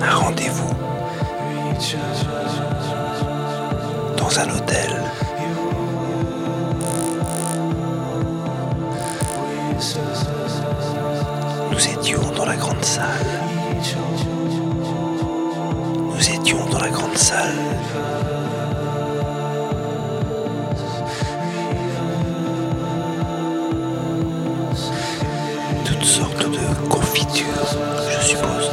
un rendez-vous dans un hôtel. Nous étions dans la grande salle. Nous étions dans la grande salle. Toutes sortes de confitures, je suppose.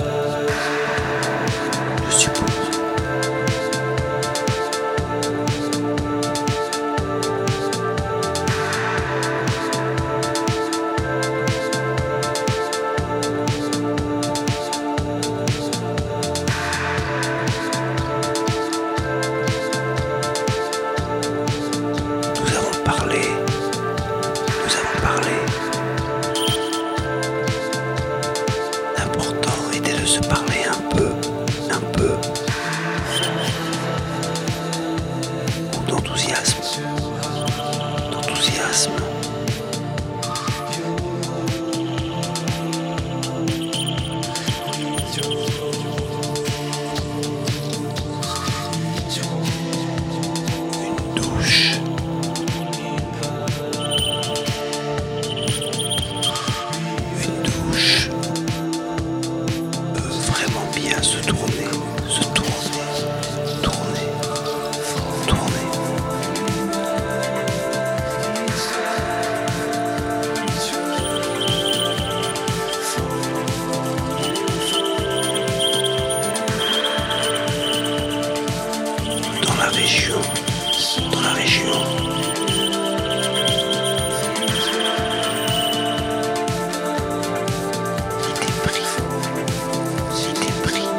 L'important était de se parler un peu, ou d'enthousiasme. Une douche. Vraiment bien se tourner. Dans la région. Cité prix.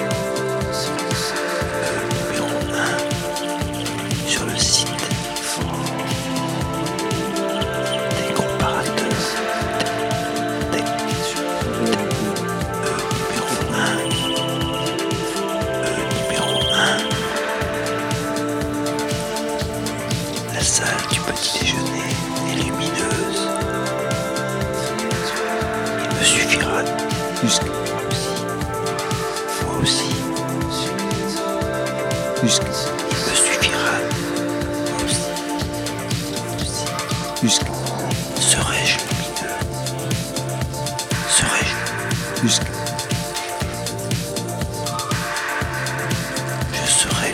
Numéro 1 sur le site. Des comparateurs. Numéro 1. La salle du petit déjeuner est lumineuse. Il me suffira moi aussi. Il me suffira moi aussi. Serais-je lumineux? Je serai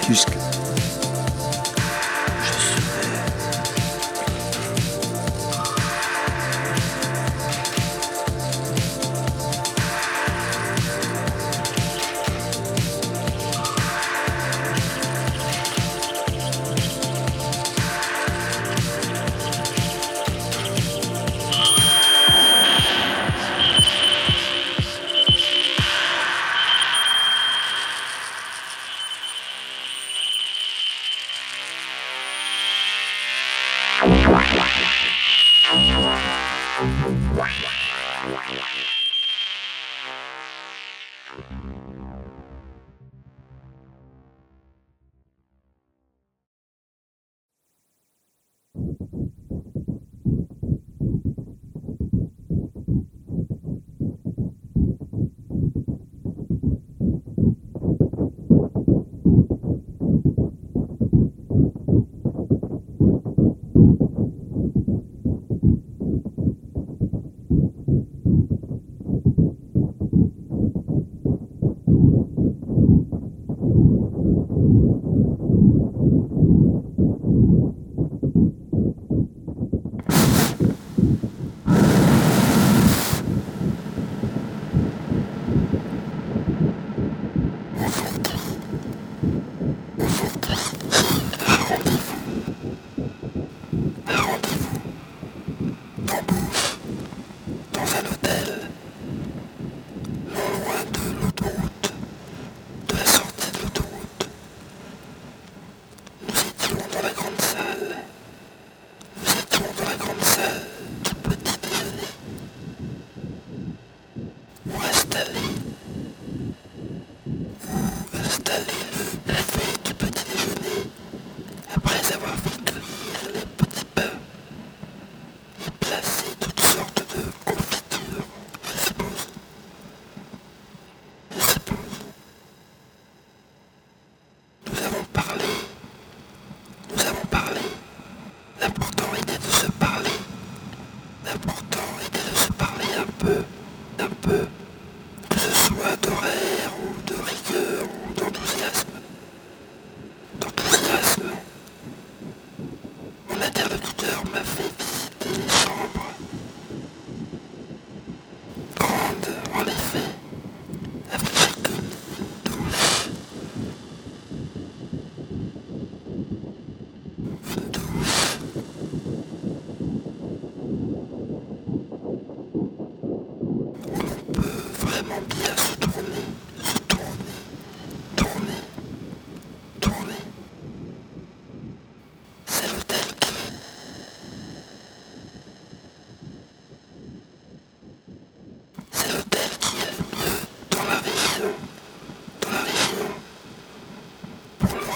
ton avis pour le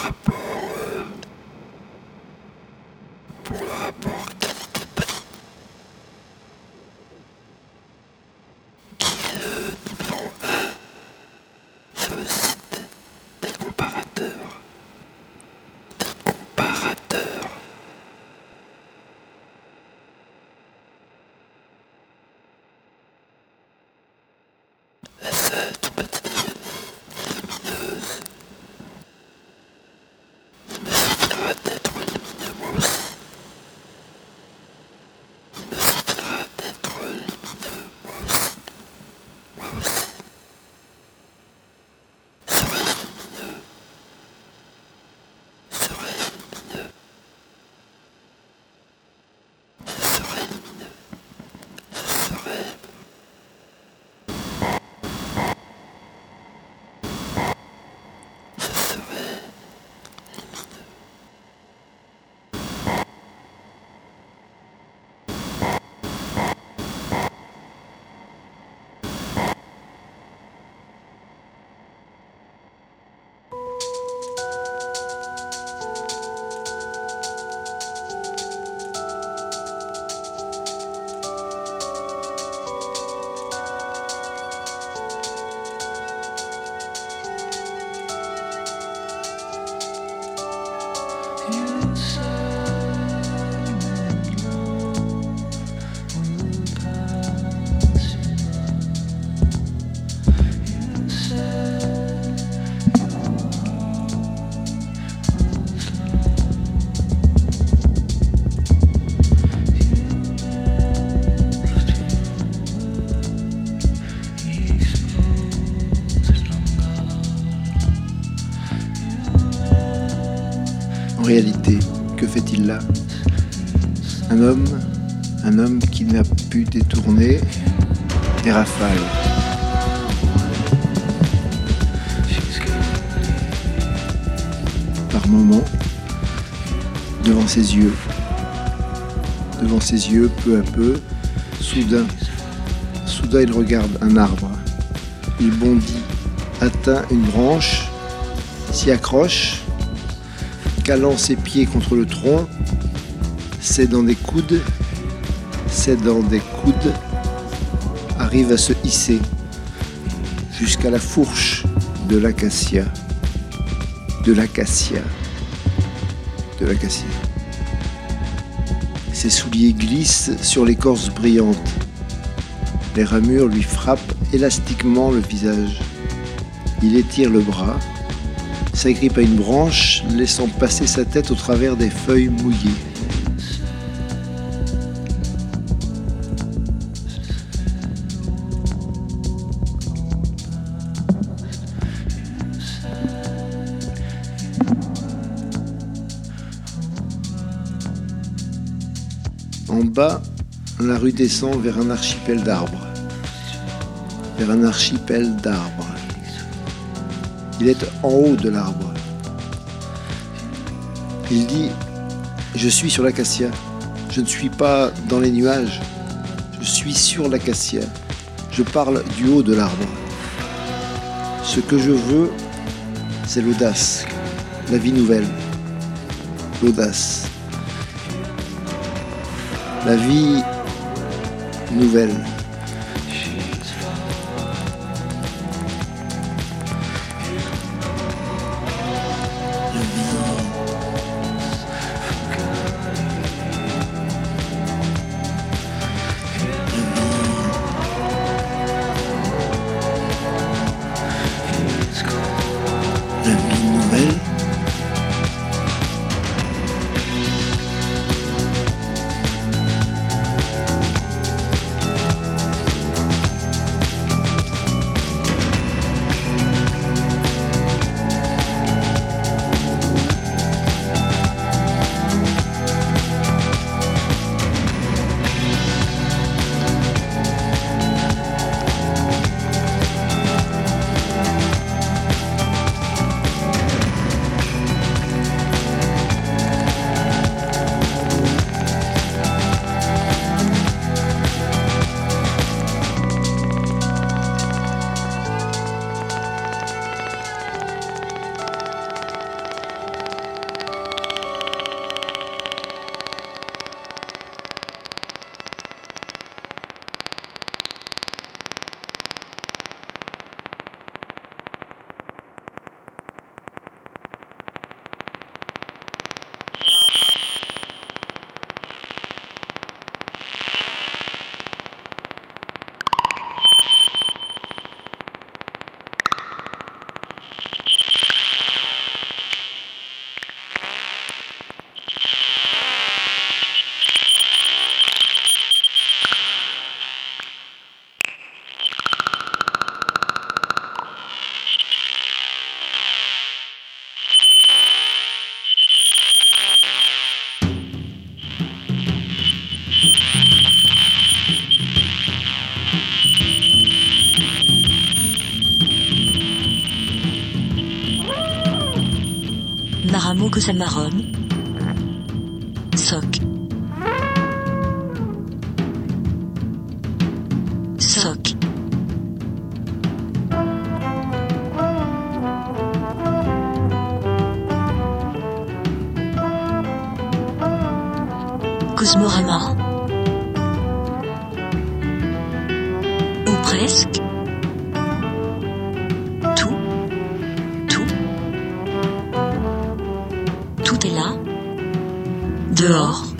rapport sur le site des comparateurs. Cette petite lumineuse me suffira d'être lumineux moi aussi. Me suffira d'être lumineux moi aussi. Moi aussi. Serais lumineux. Serais lumineux. Serais lumineux. Serais En réalité, que fait-il là ? Un homme qui n'a pu détourner des rafales. Par moments, devant ses yeux, peu à peu, soudain, il regarde un arbre. Il bondit, atteint une branche, s'y accroche, calant ses pieds contre le tronc, ses dents des coudes, arrive à se hisser jusqu'à la fourche de l'acacia. Ses souliers glissent sur l'écorce brillante. Les ramures lui frappent élastiquement le visage. Il étire le bras, s'agrippe à une branche, laissant passer sa tête au travers des feuilles mouillées. En bas, la rue descend vers un archipel d'arbres. Il est en haut de l'arbre. Il dit « Je suis sur l'acacia. Je ne suis pas dans les nuages. Je suis sur l'acacia. Je parle du haut de l'arbre. Ce que je veux, c'est l'audace, la vie nouvelle. L'audace. La vie nouvelle. La vie nouvelle. Paramo cosa marrone. Soc. Soc. Cosmorama. Ou presque. Tout. Tout est là. Dehors.